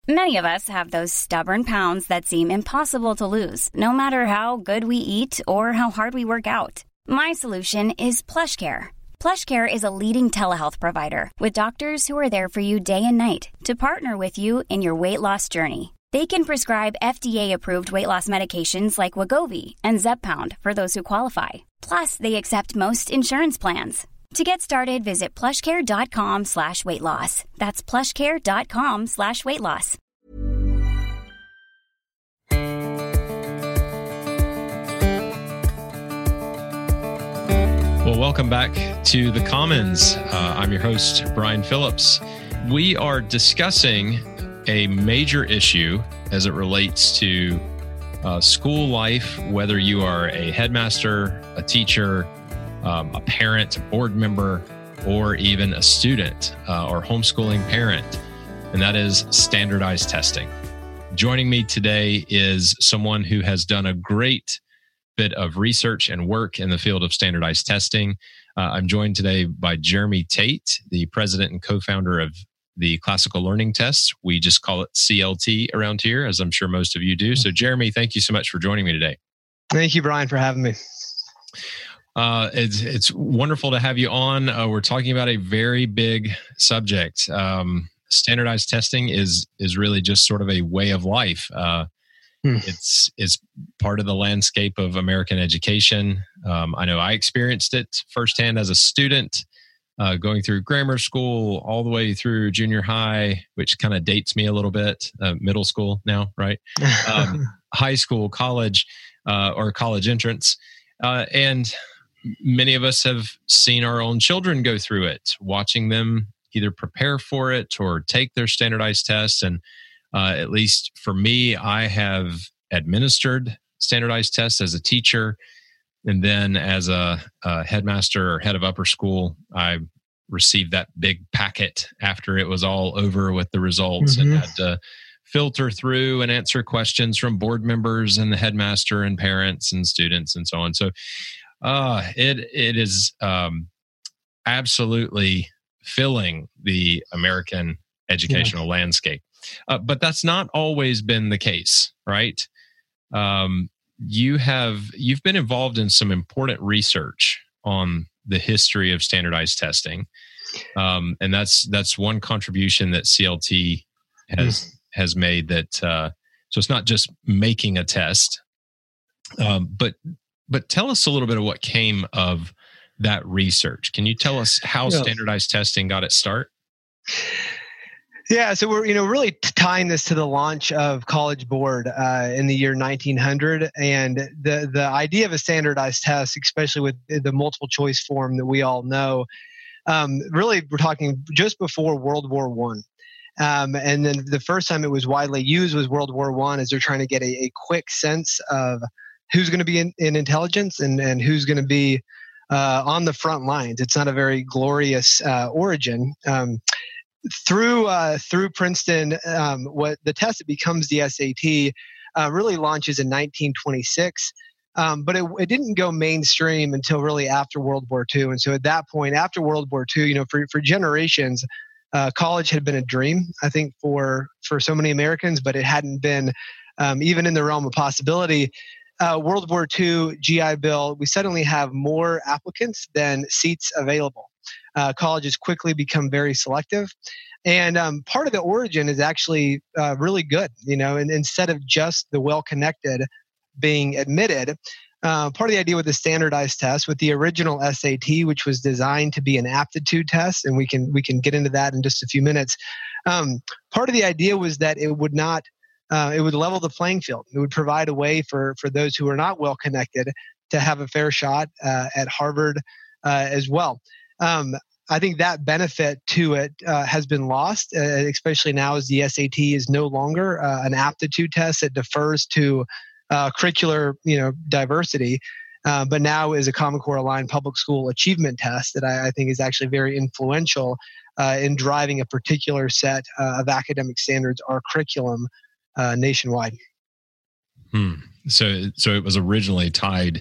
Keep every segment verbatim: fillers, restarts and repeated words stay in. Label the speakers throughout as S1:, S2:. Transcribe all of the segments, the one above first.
S1: Many of us have those stubborn pounds that seem impossible to lose, no matter how good we eat or how hard we work out. My solution is PlushCare. PlushCare is a leading telehealth provider with doctors who are there for you day and night to partner with you in your weight loss journey. They can prescribe F D A-approved weight loss medications like Wegovy and Zepbound for those who qualify. Plus, they accept most insurance plans. To get started, visit plushcare.com slash weight loss. That's plushcare.com slash weight loss.
S2: Well, welcome back to The Commons. Uh, I'm your host, Brian Phillips. We are discussing a major issue as it relates to uh, school life, whether you are a headmaster, a teacher, Um, a parent, a board member, or even a student uh, or homeschooling parent, and that is standardized testing. Joining me today is someone who has done a great bit of research and work in the field of standardized testing. Uh, I'm joined today by Jeremy Tate, the president and co-founder of the Classical Learning Test. We just call it C L T around here, as I'm sure most of you do. So Jeremy, thank you so much for joining me today.
S3: Thank you, Brian, for having me.
S2: Uh, it's it's wonderful to have you on. Uh, we're talking about a very big subject. Um, standardized testing is is really just sort of a way of life. Uh, hmm. It's it's part of the landscape of American education. Um, I know I experienced it firsthand as a student, uh, going through grammar school all the way through junior high, which kind of dates me a little bit. Uh, middle school now, right? Um, high school, college, uh, or college entrance, uh, and many of us have seen our own children go through it, watching them either prepare for it or take their standardized tests. And uh, at least for me, I have administered standardized tests as a teacher. And then as a, a headmaster or head of upper school, I received that big packet after it was all over with the results, mm-hmm. and had to filter through and answer questions from board members and the headmaster and parents and students and so on. So Uh, it it is um, absolutely filling the American educational yeah. landscape. Uh, but that's not always been the case, right? Um, you have you've been involved in some important research on the history of standardized testing, um, and that's that's one contribution that C L T has mm. has made. That uh, so it's not just making a test, um, but But tell us a little bit of what came of that research. Can you tell us how yeah. standardized testing got its start?
S3: Yeah, so we're you know really tying this to the launch of College Board uh, in the year nineteen hundred, and the the idea of a standardized test, especially with the multiple choice form that we all know, um, really we're talking just before World War One. Um, and then the first time it was widely used was World War One, as they're trying to get a, a quick sense of who's going to be in, in intelligence and, and who's going to be uh, on the front lines. It's not a very glorious uh, origin. Um, through uh, through Princeton, um, what the test that becomes the S A T uh, really launches in nineteen twenty-six, um, but it, it didn't go mainstream until really after World War Two. And so at that point, after World War Two, you know, for for generations, uh, college had been a dream, I think, for for so many Americans, but it hadn't been um, even in the realm of possibility. Uh, World War Two G I Bill, we suddenly have more applicants than seats available. Uh, colleges quickly become very selective. And um, part of the origin is actually uh, really good, you know, and instead of just the well-connected being admitted, uh, part of the idea with the standardized test, with the original S A T, which was designed to be an aptitude test, and we can we can get into that in just a few minutes. Um, part of the idea was that it would not Uh, it would level the playing field. It would provide a way for, for those who are not well connected to have a fair shot uh, at Harvard uh, as well. Um, I think that benefit to it uh, has been lost, uh, especially now as the S A T is no longer uh, an aptitude test that defers to uh, curricular, you know, diversity, uh, but now is a Common Core aligned public school achievement test that I, I think is actually very influential uh, in driving a particular set uh, of academic standards, our curriculum, Uh, nationwide.
S2: Hmm. So, so it was originally tied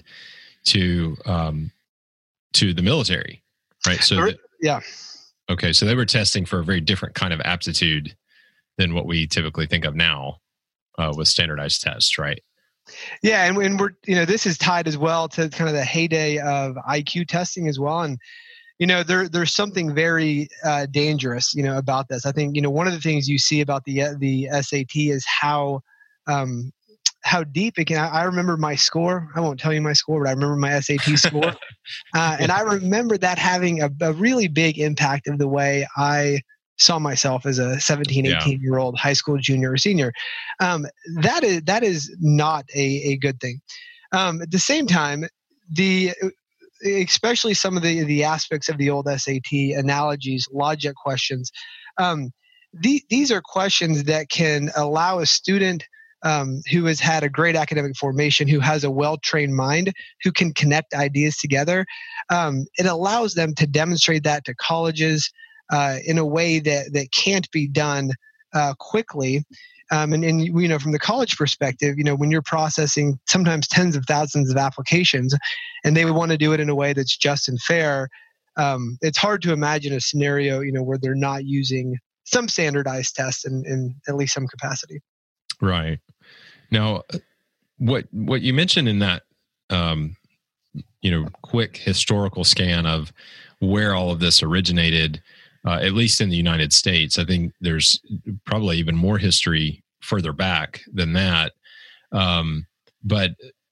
S2: to um, to the military, right? So, the,
S3: yeah.
S2: Okay, so they were testing for a very different kind of aptitude than what we typically think of now uh, with standardized tests, right?
S3: Yeah, and, and we're you know this is tied as well to kind of the heyday of I Q testing as well, and you know there there's something very uh, dangerous you know about this. I think you know one of the things you see about the the S A T is how um, how deep it can. I, I remember my score. I won't tell you my score, but I remember my S A T score, uh, and I remember that having a, a really big impact of the way I saw myself as a seventeen, eighteen year old high school junior or senior. Um, that is that is not a, a good thing. Um, at the same time, the especially some of the, the aspects of the old S A T analogies, logic questions, um, the, these are questions that can allow a student um, who has had a great academic formation, who has a well-trained mind, who can connect ideas together. Um, it allows them to demonstrate that to colleges, Uh, in a way that, that can't be done uh, quickly. Um, and, and, you know, from the college perspective, you know, when you're processing sometimes tens of thousands of applications and they want to do it in a way that's just and fair, um, it's hard to imagine a scenario, you know, where they're not using some standardized tests in, in at least some capacity.
S2: Right. Now, what, what you mentioned in that, um, you know, quick historical scan of where all of this originated, Uh, at least in the United States, I think there's probably even more history further back than that. Um, but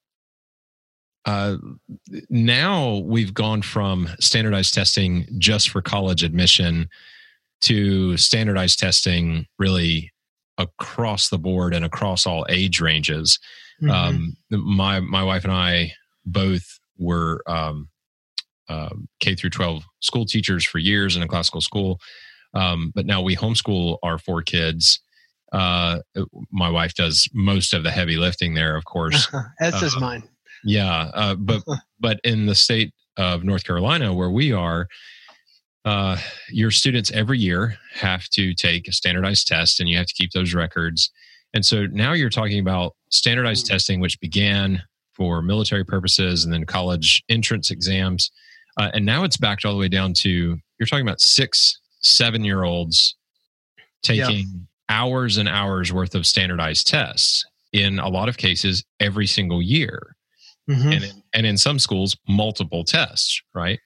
S2: uh, now we've gone from standardized testing just for college admission to standardized testing really across the board and across all age ranges. Mm-hmm. Um, my my wife and I both were um, uh, K through twelve school teachers for years in a classical school, um, but now we homeschool our four kids. Uh, my wife does most of the heavy lifting there, of course.
S3: As
S2: uh,
S3: does mine.
S2: Yeah, uh, but but in the state of North Carolina, where we are, uh, your students every year have to take a standardized test, and you have to keep those records. And so now you're talking about standardized mm-hmm. testing, which began for military purposes and then college entrance exams. Uh, and now it's backed all the way down to, you're talking about six, seven-year-olds taking yeah. hours and hours worth of standardized tests, in a lot of cases, every single year. Mm-hmm. And, in, and in some schools, multiple tests, right?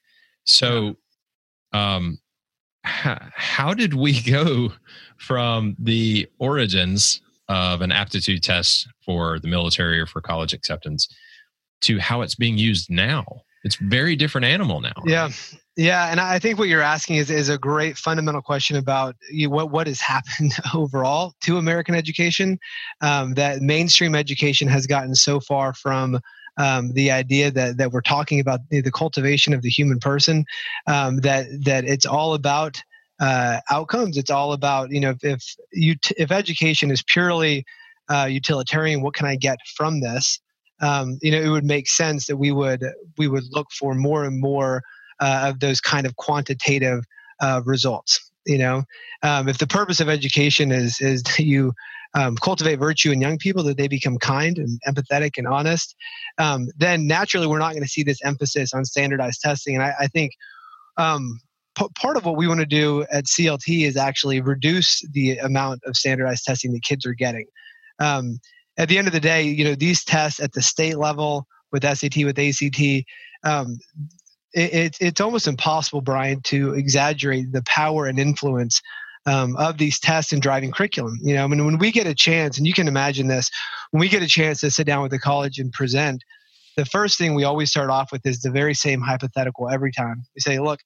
S2: So um, h- how did we go from the origins of an aptitude test for the military or for college acceptance to how it's being used now? It's a very different animal now. Right?
S3: Yeah. Yeah. And I think what you're asking is, is a great fundamental question about you, what, what has happened overall to American education. Um, that mainstream education has gotten so far from um, the idea that, that we're talking about the, the cultivation of the human person, um, that, that it's all about uh, outcomes. It's all about, you know, if, if you, if education is purely uh, utilitarian, what can I get from this? Um, you know, it would make sense that we would we would look for more and more uh, of those kind of quantitative uh, results. You know, um, if the purpose of education is is that you um, cultivate virtue in young people, that they become kind and empathetic and honest, um, then naturally we're not going to see this emphasis on standardized testing. And I, I think um, p- part of what we want to do at C L T is actually reduce the amount of standardized testing that kids are getting. Um, At the end of the day, you know, these tests at the state level with S A T, with A C T, um, it, it, it's almost impossible, Brian, to exaggerate the power and influence um, of these tests in driving curriculum. You know, I mean, when we get a chance, and you can imagine this, when we get a chance to sit down with the college and present, the first thing we always start off with is the very same hypothetical every time. We say, look,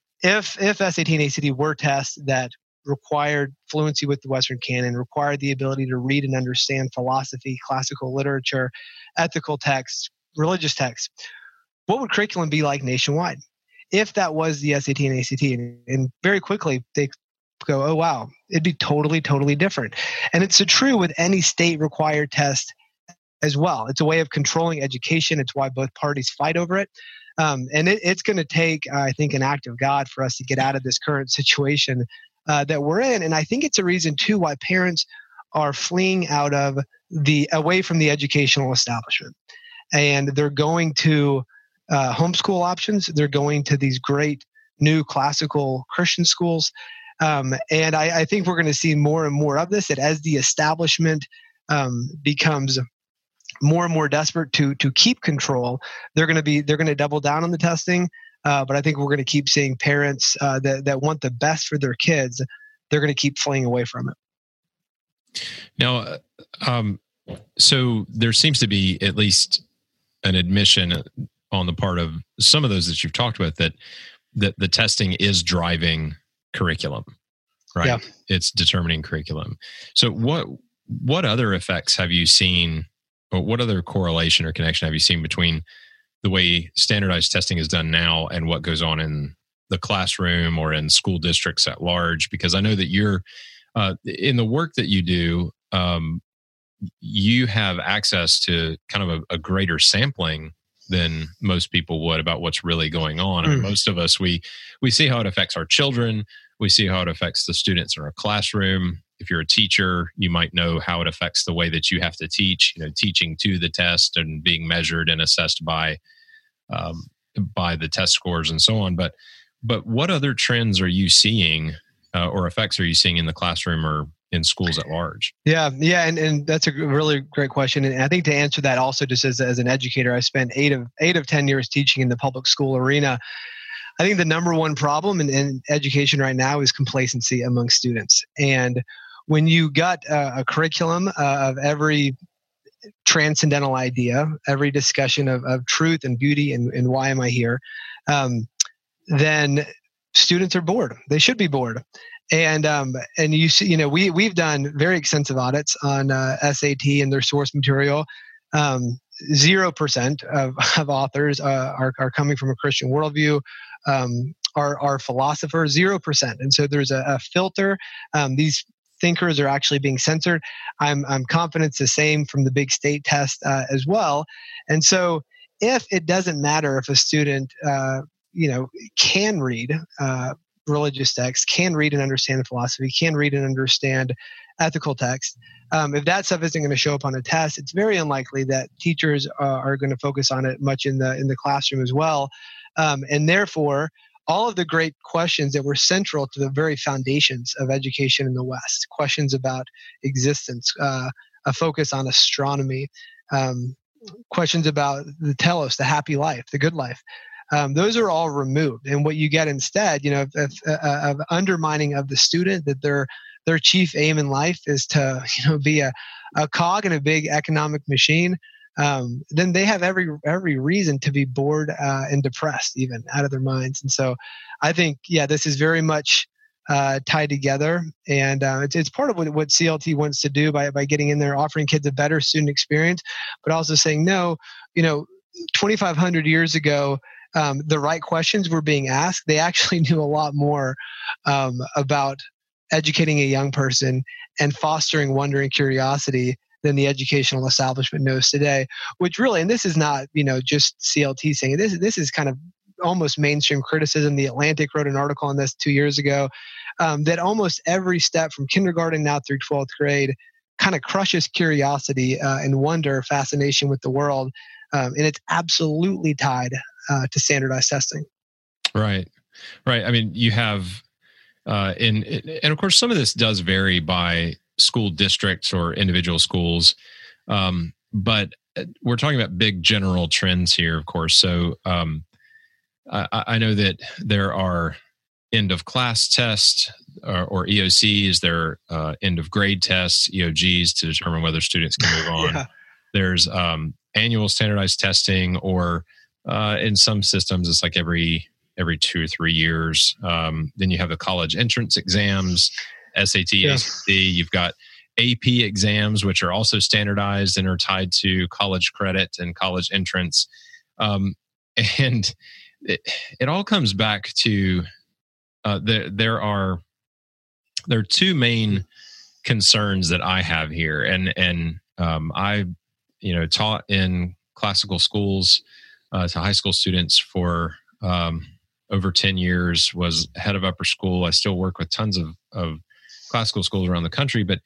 S3: if if S A T and A C T were tests that required fluency with the Western canon, required the ability to read and understand philosophy, classical literature, ethical texts, religious texts, what would curriculum be like nationwide if that was the S A T and A C T? And, and very quickly they go, oh, wow, it'd be totally, totally different. And it's true with any state required test as well. It's a way of controlling education. It's why both parties fight over it. Um, and it, it's going to take, uh, I think, an act of God for us to get out of this current situation Uh, that we're in. And I think it's a reason too why parents are fleeing out of the away from the educational establishment, and they're going to uh, homeschool options. They're going to these great new classical Christian schools, Um, and I, I think we're going to see more and more of this, that as the establishment um, becomes more and more desperate to to keep control, they're going to be they're going to double down on the testing. Uh, but I think we're going to keep seeing parents uh, that that want the best for their kids. They're going to keep fleeing away from it.
S2: Now, um, so there seems to be at least an admission on the part of some of those that you've talked with that that the testing is driving curriculum, right?
S3: Yeah.
S2: It's determining curriculum. So what what other effects have you seen, or what other correlation or connection have you seen between the way standardized testing is done now and what goes on in the classroom or in school districts at large? Because I know that you're uh, in the work that you do, um, you have access to kind of a, a greater sampling than most people would about what's really going on. I mean, mm. most of us, we we see how it affects our children. We see how it affects the students in our classroom. If you're a teacher, you might know how it affects the way that you have to teach, you know, teaching to the test and being measured and assessed by um, by the test scores and so on. But but what other trends are you seeing uh, or effects are you seeing in the classroom or in schools at large?
S3: Yeah, yeah, and, and that's a really great question. And I think to answer that also, just as, as an educator, I spent eight of eight of ten years teaching in the public school arena. I think the number one problem in, in education right now is complacency among students. And when you got a, a curriculum uh, of every transcendental idea, every discussion of, of truth and beauty and, and why am I here, um, then students are bored. They should be bored. And um, and you see, you know, we we've done very extensive audits on uh, S A T and their source material. Um, Zero percent of, of authors uh, are are coming from a Christian worldview. Um, are are philosophers, zero percent. And so there's a, a filter. Um, these thinkers are actually being censored. I'm I'm confident it's the same from the big state test uh, as well. And so if it doesn't matter if a student uh, you know can read uh, religious texts, can read and understand philosophy, can read and understand ethical text, um, if that stuff isn't going to show up on a test, it's very unlikely that teachers uh, are going to focus on it much in the in the classroom as well. Um, and therefore, all of the great questions that were central to the very foundations of education in the West, questions about existence, uh, a focus on astronomy, um, questions about the telos, the happy life, the good life, um, those are all removed. And what you get instead, you know, of, of, of undermining of the student, that their their chief aim in life is to, you know, be a, a cog in a big economic machine. Um, then they have every every reason to be bored uh, and depressed, even out of their minds. And so, I think, yeah, this is very much uh, tied together, and uh, it's it's part of what, what C L T wants to do by by getting in there, offering kids a better student experience, but also saying, no, you know, twenty-five hundred years ago, um, the right questions were being asked. They actually knew a lot more um, about educating a young person and fostering wonder and curiosity than the educational establishment knows today, which really, and this is not, you know, just C L T saying it, this, this is kind of almost mainstream criticism. The Atlantic wrote an article on this two years ago, um, that almost every step from kindergarten now through twelfth grade kind of crushes curiosity uh, and wonder, fascination with the world. Um, and it's absolutely tied uh, to standardized testing.
S2: Right. Right. I mean, you have, uh, in, and of course, some of this does vary by school districts or individual schools. Um, but we're talking about big general trends here, of course. So um, I, I know that there are end of class tests or, or E O Cs, there are uh, end of grade tests, E O Gs, to determine whether students can move on. Yeah. There's um, annual standardized testing, or uh, in some systems, it's like every every two or three years. Um, then you have the college entrance exams, S A T, yeah. A C T. You've got A P exams, which are also standardized and are tied to college credit and college entrance. Um, and it, it all comes back to uh, there. There are there are two main concerns that I have here, and and um, I, you know, taught in classical schools uh, to high school students for um, over ten years. Was head of upper school. I still work with tons of of classical schools around the country, but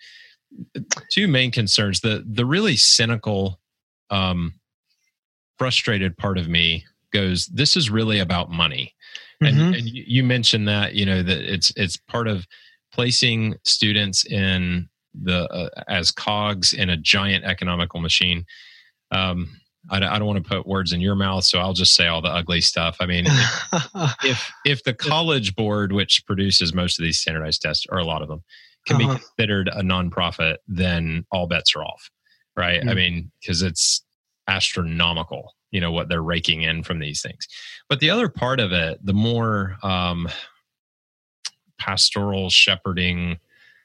S2: two main concerns. The the really cynical, um, frustrated part of me goes, this is really about money.
S3: Mm-hmm.
S2: And, and you mentioned that, you know, that it's it's part of placing students in the uh, as cogs in a giant economical machine. Um, I, I don't want to put words in your mouth, so I'll just say all the ugly stuff. I mean, if, if if the College Board, which produces most of these standardized tests, or a lot of them, can uh-huh. be considered a nonprofit, then all bets are off, right? Mm-hmm. I mean, because it's astronomical, you know, what they're raking in from these things. But the other part of it, the more um, pastoral shepherding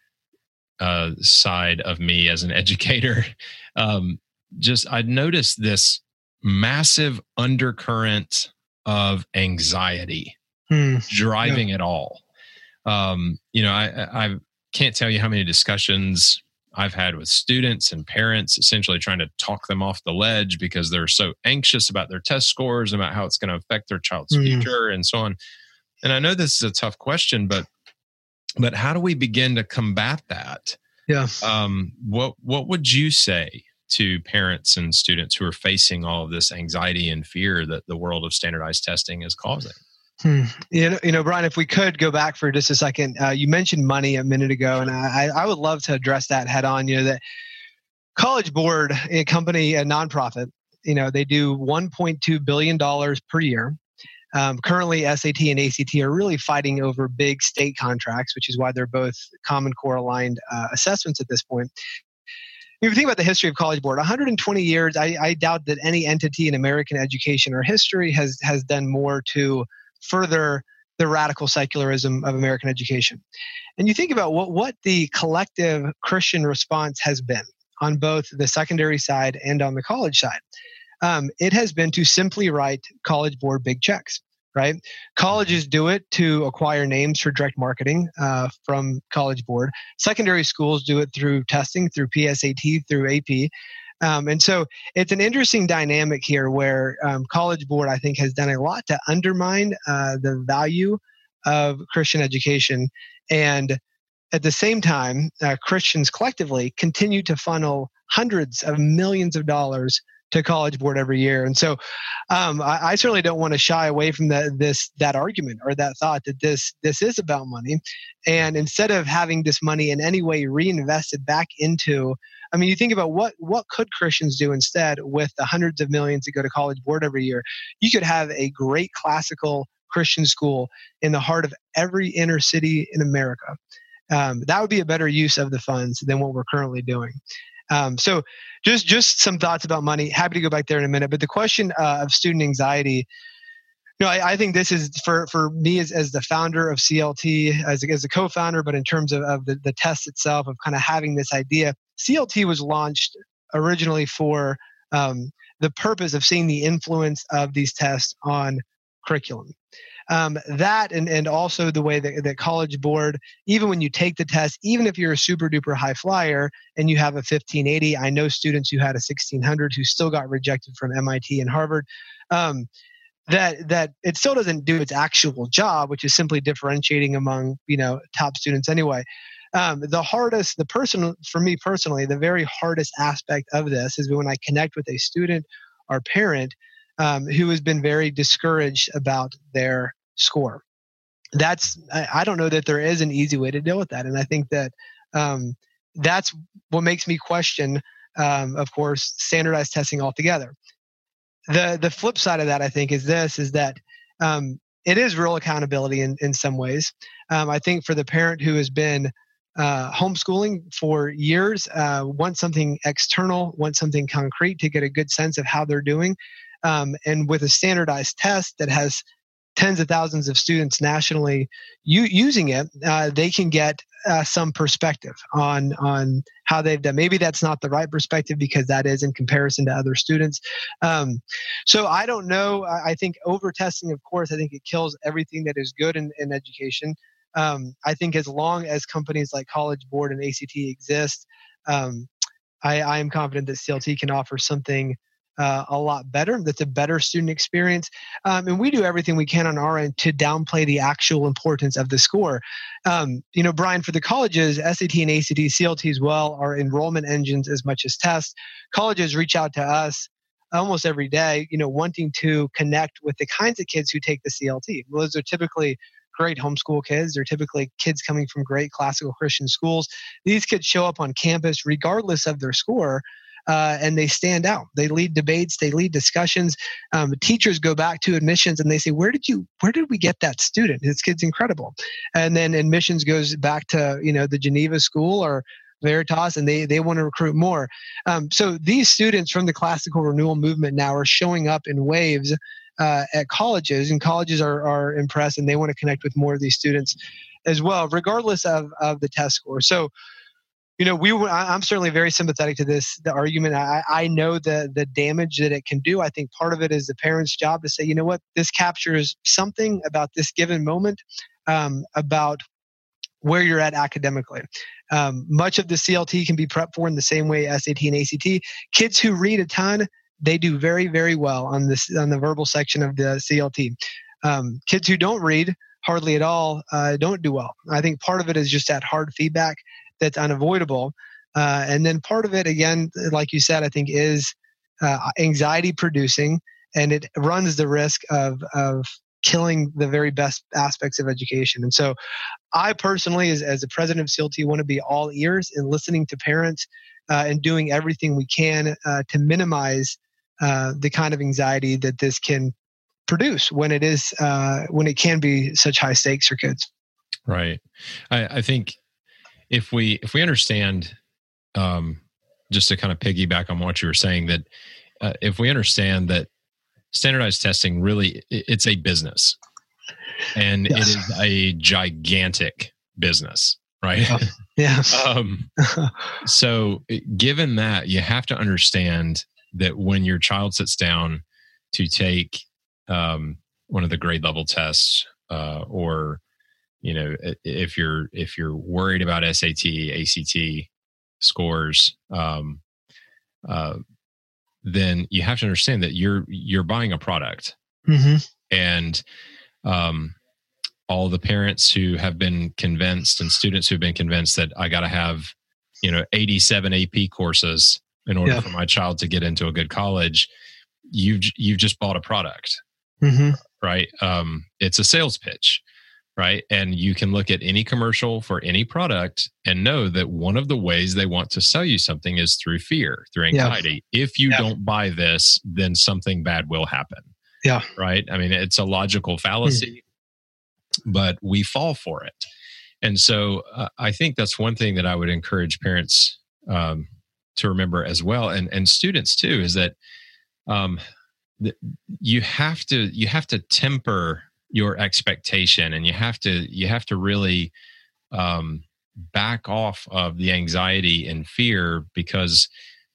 S2: uh, side of me as an educator, um, just I'd noticed this massive undercurrent of anxiety hmm. driving yeah. it all. Um, you know, I, I can't tell you how many discussions I've had with students and parents, essentially trying to talk them off the ledge because they're so anxious about their test scores, about how it's going to affect their child's mm. future and so on. And I know this is a tough question, but but how do we begin to combat that?
S3: Yeah.
S2: Um, what what would you say to parents and students who are facing all of this anxiety and fear that the world of standardized testing is causing?
S3: Hmm. You know, you know, Brian, if we could go back for just a second, uh, you mentioned money a minute ago, and I, I would love to address that head on. You know, that College Board, a company, a nonprofit, you know, they do one point two billion dollars per year. Um, currently, S A T and A C T are really fighting over big state contracts, which is why they're both Common Core aligned uh, assessments at this point. If you think about the history of College Board, one hundred twenty years, I, I doubt that any entity in American education or history has has done more to further the radical secularism of American education. And you think about what, what the collective Christian response has been on both the secondary side and on the college side. Um, it has been to simply write College Board big checks, right? Colleges do it to acquire names for direct marketing uh, from College Board. Secondary schools do it through testing, through P S A T, through A P. Um, and so it's an interesting dynamic here where um, College Board, I think, has done a lot to undermine uh, the value of Christian education. And at the same time, uh, Christians collectively continue to funnel hundreds of millions of dollars to College Board every year. And so um, I, I certainly don't want to shy away from that, this, that argument or that thought that this, this is about money. And instead of having this money in any way reinvested back into, I mean, you think about what, what could Christians do instead with the hundreds of millions that go to College Board every year? You could have a great classical Christian school in the heart of every inner city in America. Um, that would be a better use of the funds than what we're currently doing. Um, so just, just some thoughts about money. Happy to go back there in a minute. But the question uh, of student anxiety, you know, I, I think this is for, for me as, as the founder of C L T, as a, as a co-founder, but in terms of, of the, the test itself, of kind of having this idea, C L T was launched originally for um, the purpose of seeing the influence of these tests on curriculum. Um, that and, and also the way that, that College Board, even when you take the test, even if you're a super duper high flyer and you have a fifteen eighty, I know students who had a sixteen hundred who still got rejected from M I T and Harvard, um, that that it still doesn't do its actual job, which is simply differentiating among, you know, top students anyway. Um, the hardest, the personal, for me personally, the very hardest aspect of this is when I connect with a student or parent um, who has been very discouraged about their score. That's, I, I don't know that there is an easy way to deal with that. And I think that um, that's what makes me question, um, of course, standardized testing altogether. The the flip side of that, I think, is this, is that um, it is real accountability in, in some ways. Um, I think for the parent who has been uh, homeschooling for years, uh, wants something external, wants something concrete to get a good sense of how they're doing. Um, and with a standardized test that has tens of thousands of students nationally u- using it, uh, they can get uh, some perspective on on how they've done. Maybe that's not the right perspective because that is in comparison to other students. Um, so I don't know. I, I think over-testing, of course, I think it kills everything that is good in, in education. Um, I think as long as companies like College Board and A C T exist, um, I, I am confident that C L T can offer something Uh, a lot better. That's a better student experience. Um, and we do everything we can on our end to downplay the actual importance of the score. Um, you know, Brian, for the colleges, S A T and A C T, C L T as well, are enrollment engines as much as tests. Colleges reach out to us almost every day, you know, wanting to connect with the kinds of kids who take the C L T. Those are typically great homeschool kids. They're typically kids coming from great classical Christian schools. These kids show up on campus regardless of their score, uh, and they stand out. They lead debates. They lead discussions. Um, teachers go back to admissions and they say, "Where did you? Where did we get that student? This kid's incredible." And then admissions goes back to you know the Geneva School or Veritas, and they they want to recruit more. Um, so these students from the classical renewal movement now are showing up in waves uh, at colleges, and colleges are are impressed, and they want to connect with more of these students as well, regardless of of the test score. So, you know, we I'm certainly very sympathetic to this the argument. I, I know the the damage that it can do. I think part of it is the parents' job to say, you know what, this captures something about this given moment, um, about where you're at academically. Um, much of the C L T can be prepped for in the same way S A T and A C T. Kids who read a ton, they do very, very well on this on the verbal section of the C L T. Um, kids who don't read hardly at all uh, don't do well. I think part of it is just that hard feedback that's unavoidable. Uh, and then part of it, again, like you said, I think is uh, anxiety producing, and it runs the risk of of killing the very best aspects of education. And so I personally, as, as the president of C L T, want to be all ears and listening to parents uh, and doing everything we can uh, to minimize uh, the kind of anxiety that this can produce when it is uh, when it can be such high stakes for kids.
S2: Right. I, I think if we if we understand, um, just to kind of piggyback on what you were saying, that uh, if we understand that standardized testing really, it's a business, and yes. It is a gigantic business, right?
S3: Oh, yeah.
S2: um, so given that, you have to understand that when your child sits down to take um, one of the grade level tests, uh, or, you know, if you're, if you're worried about S A T, A C T scores, um, uh, then you have to understand that you're you're buying a product,
S3: mm-hmm.
S2: and um, all the parents who have been convinced and students who've been convinced that I got to have, you know, eighty-seven A P courses in order yeah. for my child to get into a good college. You've you've just bought a product,
S3: mm-hmm.
S2: right? Um, it's a sales pitch. Right. And you can look at any commercial for any product and know that one of the ways they want to sell you something is through fear, through anxiety. Yeah. If you yeah. don't buy this, then something bad will happen.
S3: Yeah.
S2: Right. I mean, it's a logical fallacy, mm. but we fall for it. And so uh, I think that's one thing that I would encourage parents um, to remember as well. And, and students too, is that um, th- you have to, you have to temper your expectation, and you have to you have to really um, back off of the anxiety and fear, because,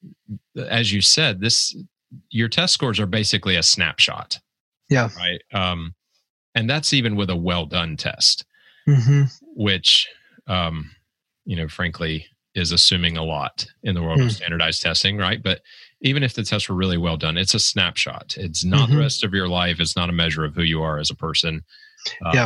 S2: as you said, this your test scores are basically a snapshot.
S3: Yeah.
S2: Right. Um, and that's even with a well done test,
S3: mm-hmm.
S2: which um, you know, frankly, is assuming a lot in the world mm. of standardized testing. Right. But even if the tests were really well done, it's a snapshot. It's not mm-hmm. the rest of your life. It's not a measure of who you are as a person.
S3: Uh, yeah.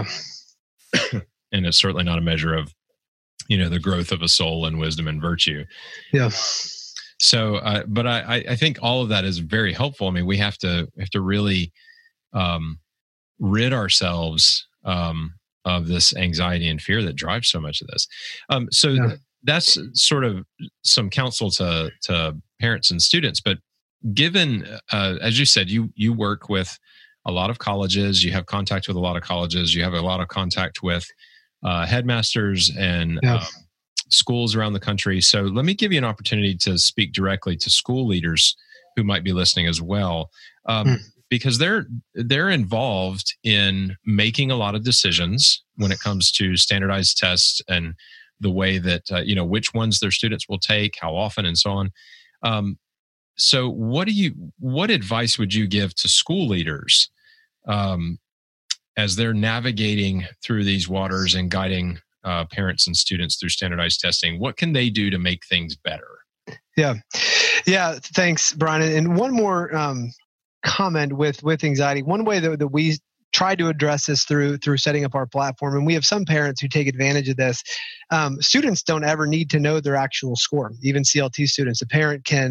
S2: And it's certainly not a measure of, you know, the growth of a soul and wisdom and virtue.
S3: Yeah.
S2: So, uh, but I, I think all of that is very helpful. I mean, we have to have to really um, rid ourselves um, of this anxiety and fear that drives so much of this. Um, so yeah. th- that's sort of some counsel to to parents and students. But given, uh, as you said, you you work with a lot of colleges, you have contact with a lot of colleges, you have a lot of contact with uh, headmasters and yeah. um, schools around the country. So let me give you an opportunity to speak directly to school leaders who might be listening as well, um, mm. because they're they're involved in making a lot of decisions when it comes to standardized tests and the way that, uh, you know, which ones their students will take, how often, and so on. Um, so what do you, what advice would you give to school leaders um, as they're navigating through these waters and guiding uh, parents and students through standardized testing? What can they do to make things better?
S3: Yeah. Yeah. Thanks, Brian. And one more um, comment with, with anxiety. One way that, that we try to address this through through setting up our platform, and we have some parents who take advantage of this. Um, students don't ever need to know their actual score. Even C L T students, a parent can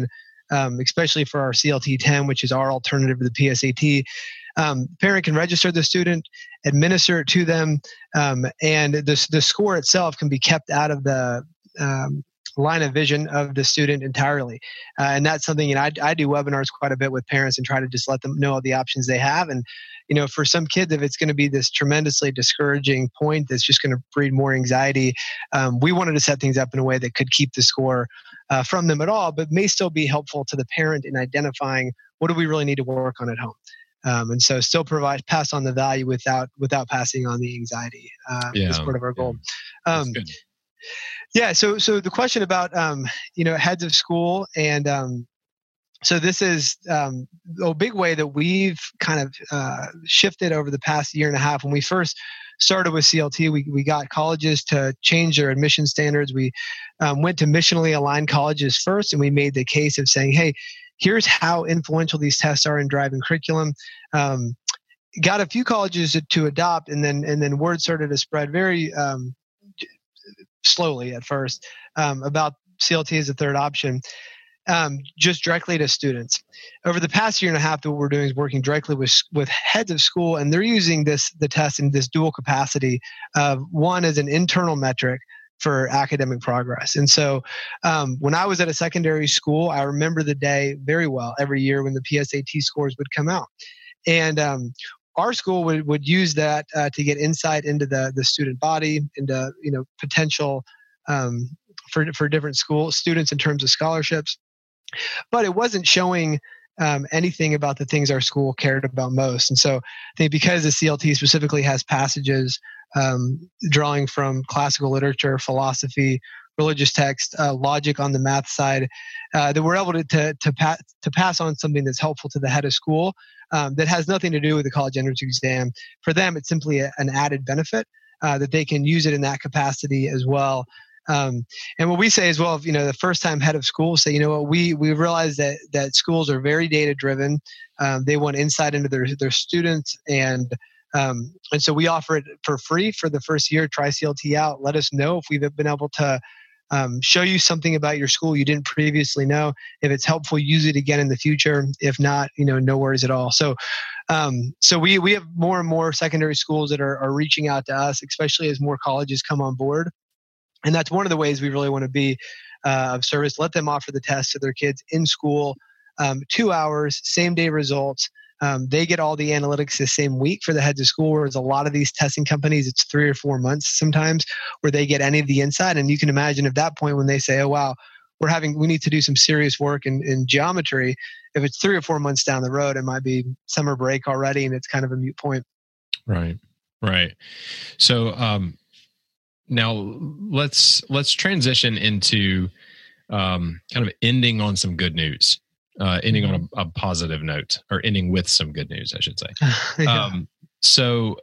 S3: um, especially for our C L T ten, which is our alternative to the P S A T. Um, parent can register the student, administer it to them, um, and the, the score itself can be kept out of the um, line of vision of the student entirely. Uh, and that's something, you know, I, I do webinars quite a bit with parents and try to just let them know all the options they have. And, you know, for some kids, if it's going to be this tremendously discouraging point that's just going to breed more anxiety, um, we wanted to set things up in a way that could keep the score uh, from them at all, but may still be helpful to the parent in identifying what do we really need to work on at home. Um, and so still provide, pass on the value without without passing on the anxiety uh,
S2: yeah,
S3: as part of our goal.
S2: Yeah.
S3: Um, yeah. So so the question about um, you know heads of school, and um, so this is um, a big way that we've kind of uh, shifted over the past year and a half. When we first started with C L T, we we got colleges to change their admission standards. We um, went to missionally aligned colleges first, and we made the case of saying, hey, here's how influential these tests are in driving curriculum. Um, got a few colleges to, to adopt, and then and then word started to spread very um, slowly at first um, about C L T as a third option, um, just directly to students. Over the past year and a half, what we're doing is working directly with with heads of school, and they're using this the test in this dual capacity. Uh, one as an internal metric for academic progress. And so um, when I was at a secondary school, I remember the day very well every year when the P S A T scores would come out. And um, our school would, would use that uh, to get insight into the, the student body, into you know potential um, for, for different school students in terms of scholarships. But it wasn't showing um, anything about the things our school cared about most. And so I think because the C L T specifically has passages Um, drawing from classical literature, philosophy, religious text, uh, logic on the math side, uh, that we're able to to to, pa- to pass on something that's helpful to the head of school um, that has nothing to do with the college entrance exam. For them, it's simply a, an added benefit uh, that they can use it in that capacity as well. Um, and what we say as well, you know, the first time head of school say, you know what, we we realize that that schools are very data driven. Um, they want insight into their their students, and Um, and so we offer it for free for the first year. Try C L T out. Let us know if we've been able to um, show you something about your school you didn't previously know. If it's helpful, use it again in the future. If not, you know, no worries at all. So, um, so we we have more and more secondary schools that are, are reaching out to us, especially as more colleges come on board. And that's one of the ways we really want to be uh, of service. Let them offer the test to their kids in school, um, two hours, same day results. Um, they get all the analytics the same week for the heads of school, whereas a lot of these testing companies, it's three or four months sometimes where they get any of the insight. And you can imagine at that point when they say, oh, wow, we're having, we need to do some serious work in, in geometry. If it's three or four months down the road, it might be summer break already, and it's kind of a moot point.
S2: Right. Right. So um, now let's, let's transition into um, kind of ending on some good news. Uh, ending on a, a positive note, or ending with some good news, I should say. yeah. Um, so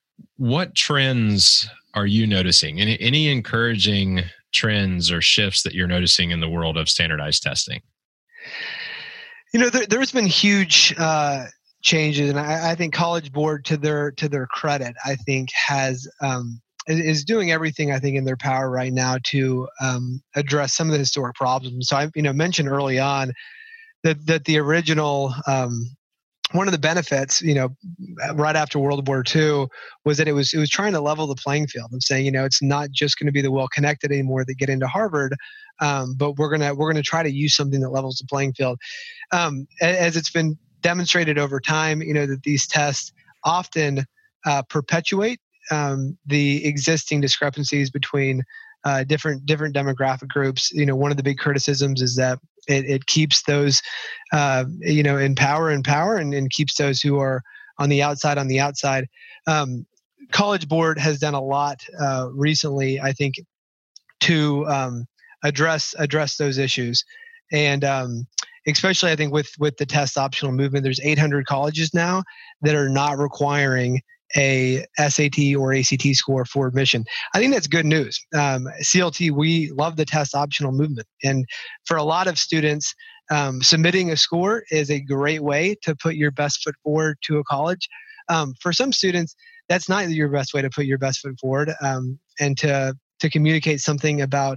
S2: what trends are you noticing? Any, any encouraging trends or shifts that you're noticing in the world of standardized testing?
S3: You know, there, there's been huge uh, changes, and I, I think College Board, to their to their credit, I think has um, is doing everything I think in their power right now to um, address some of the historic problems. So I, you know, mentioned early on that that the original um, one of the benefits, you know, right after World War Two, was that it was it was trying to level the playing field and saying, you know, it's not just going to be the well-connected anymore that get into Harvard, um, but we're gonna we're gonna try to use something that levels the playing field. Um, as it's been demonstrated over time, you know, that these tests often uh, perpetuate um, the existing discrepancies between uh, different different demographic groups. You know, one of the big criticisms is that It, it keeps those, uh, you know, in power in power, and, and keeps those who are on the outside on the outside. Um, College Board has done a lot uh, recently, I think, to um, address address those issues, and um, especially I think with with the test optional movement, there's eight hundred colleges now that are not requiring a S A T or A C T score for admission. I think that's good news. Um, C L T, we love the test optional movement. And for a lot of students, um, submitting a score is a great way to put your best foot forward to a college. Um, for some students, that's not your best way to put your best foot forward um, and to, to communicate something about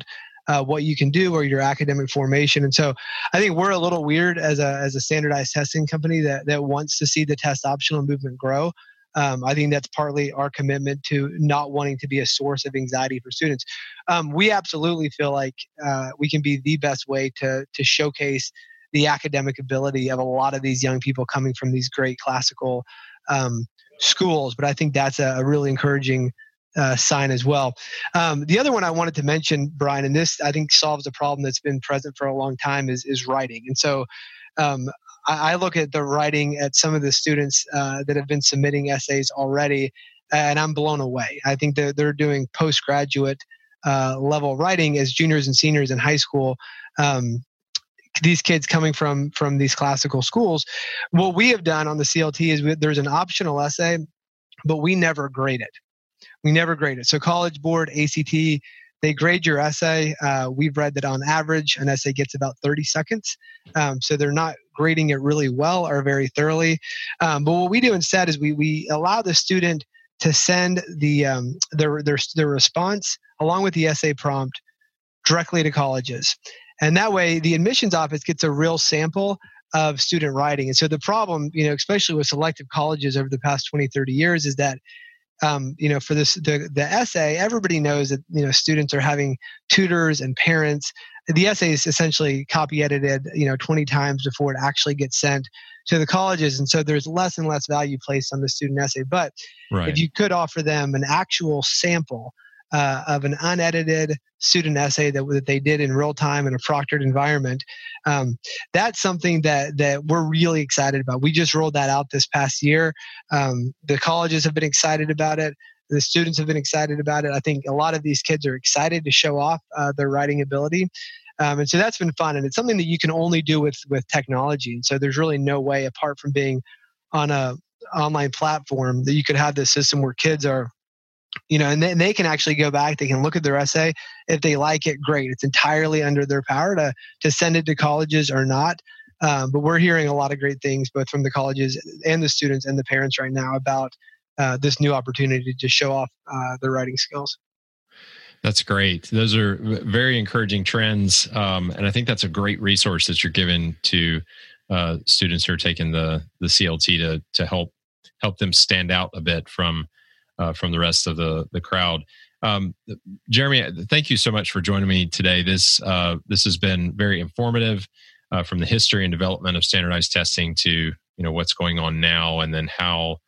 S3: uh, what you can do or your academic formation. And so I think we're a little weird as a as a standardized testing company that that wants to see the test optional movement grow. Um, I think that's partly our commitment to not wanting to be a source of anxiety for students. Um, we absolutely feel like uh, we can be the best way to to showcase the academic ability of a lot of these young people coming from these great classical um, schools. But I think that's a, a really encouraging uh, sign as well. Um, the other one I wanted to mention, Brian, and this I think solves a problem that's been present for a long time, is is writing. And so um, I, I look at the writing at some of the students uh, that have been submitting essays already, and I'm blown away. I think that they're doing postgraduate uh, level writing as juniors and seniors in high school. Um, these kids coming from from these classical schools. What we have done on the C L T is we, there's an optional essay, but we never grade it. We never grade it. So College Board, A C T, they grade your essay. Uh, we've read that on average, an essay gets about thirty seconds. Um, so they're not grading it really well or very thoroughly. Um, but what we do instead is we we allow the student to send the um, their, their their response along with the essay prompt directly to colleges. And that way, the admissions office gets a real sample of student writing. And so the problem, you know, especially with selective colleges over the past twenty, thirty years, is that, um, you know, for this the, the essay, everybody knows that, you know, students are having tutors and parents. The essay is essentially copy edited, you know, twenty times before it actually gets sent to the colleges. And so there's less and less value placed on the student essay. But right. if you could offer them an actual sample Uh, of an unedited student essay that, that they did in real time in a proctored environment. Um, that's something that that we're really excited about. We just rolled that out this past year. Um, the colleges have been excited about it. The students have been excited about it. I think a lot of these kids are excited to show off uh, their writing ability. Um, and so that's been fun. And it's something that you can only do with, with technology. And so there's really no way, apart from being on a online platform, that you could have this system where kids are You know, and they, and they can actually go back, they can look at their essay. If they like it, great. It's entirely under their power to to send it to colleges or not. Um, but we're hearing a lot of great things, both from the colleges and the students and the parents right now about uh, this new opportunity to show off uh, their writing skills.
S2: That's great. Those are very encouraging trends. Um, and I think that's a great resource that you're giving to uh, students who are taking the the C L T to to help help them stand out a bit from Uh, from the rest of the the crowd. Um, Jeremy, thank you so much for joining me today. This uh, this has been very informative uh, from the history and development of standardized testing to you know what's going on now, and then how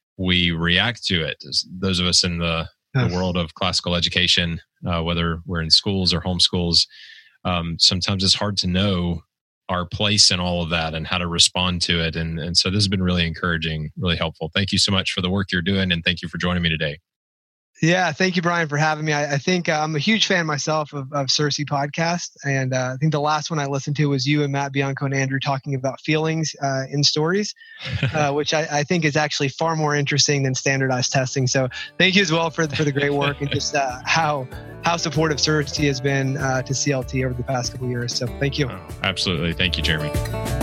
S2: we react to it. As those of us in the, the world of classical education, uh, whether we're in schools or homeschools, um, sometimes it's hard to know our place in all of that and how to respond to it. And, and so this has been really encouraging, really helpful. Thank you so much for the work you're doing. And thank you for joining me today.
S3: Yeah, thank you, Brian, for having me. I, I think uh, I'm a huge fan myself of, of Circe podcast. And uh, I think the last one I listened to was you and Matt Bianco and Andrew talking about feelings uh, in stories, uh, which I, I think is actually far more interesting than standardized testing. So thank you as well for, for the great work and just uh, how how supportive Circe has been uh, to C L T over the past couple of years. So thank you.
S2: Oh, absolutely. Thank you, Jeremy.